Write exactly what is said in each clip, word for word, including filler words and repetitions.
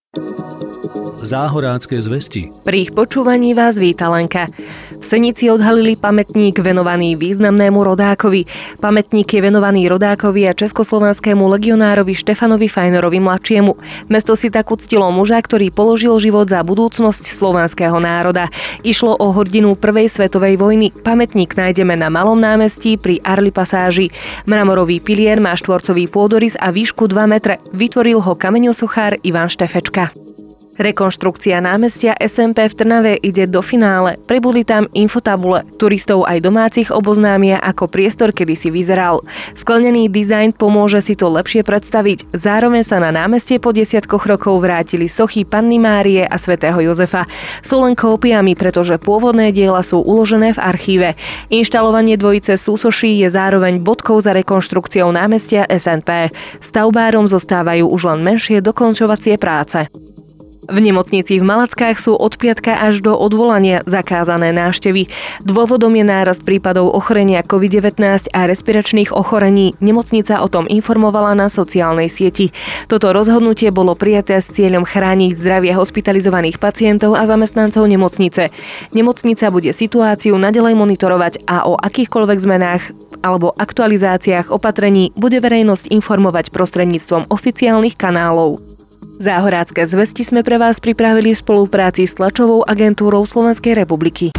Záhorácké zvesti. Pri ich počúvaní vás víta Lenka. V Senici odhalili pamätník venovaný významnému rodákovi. Pamätník je venovaný rodákovi a československému legionárovi Štefanovi Fajnorovi mladšiemu. Mesto si tak uctilo muža, ktorý položil život za budúcnosť slovenského národa. Išlo o hrdinu prvej svetovej vojny. Pamätník nájdeme na Malom námestí pri Arly pasáži. Mramorový pilier má štvorcový pôdorys a výšku dva metre. Vytvoril ho kameňosochár Ivan Štefečka. Rekonštrukcia námestia es em pé v Trnave ide do finále. Pribudli tam infotabule. Turistov aj domácich oboznámia, ako priestor kedysi vyzeral. Sklenený dizajn pomôže si to lepšie predstaviť. Zároveň sa na námestie po desiatkoch rokov vrátili sochy Panny Márie a svätého Jozefa. Sú len kópiami, pretože pôvodné diela sú uložené v archíve. Inštalovanie dvojice súsoší je zároveň bodkou za rekonštrukciou námestia es en pé. Stavbárom zostávajú už len menšie dokončovacie práce. V nemocnici v Malackách sú od piatka až do odvolania zakázané návštevy. Dôvodom je nárast prípadov ochorenia covid devätnásť a respiračných ochorení. Nemocnica o tom informovala na sociálnej sieti. Toto rozhodnutie bolo prijaté s cieľom chrániť zdravie hospitalizovaných pacientov a zamestnancov nemocnice. Nemocnica bude situáciu naďalej monitorovať a o akýchkoľvek zmenách alebo aktualizáciách opatrení bude verejnosť informovať prostredníctvom oficiálnych kanálov. Záhorácké zvesti sme pre vás pripravili v spolupráci s tlačovou agentúrou Slovenskej republiky.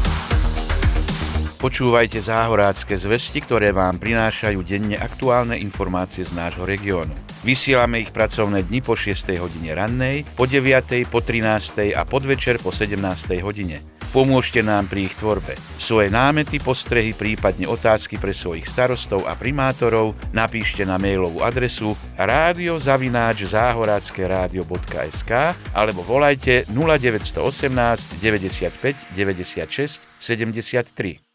Počúvajte Záhorácké zvesti, ktoré vám prinášajú denne aktuálne informácie z nášho regiónu. Vysielame ich pracovné dni po šiestej hodine rannej, po deviatej, po trinástej a podvečer po sedemnástej hodine. Pomôžte nám pri ich tvorbe. Svoje námety, postrehy, prípadne otázky pre svojich starostov a primátorov napíšte na mailovú adresu rádio zavináč záhoracké rádio bodka es ká alebo volajte nula deväť jedna osem deväťdesiatpäť deväťdesiatšesť sedemdesiattri.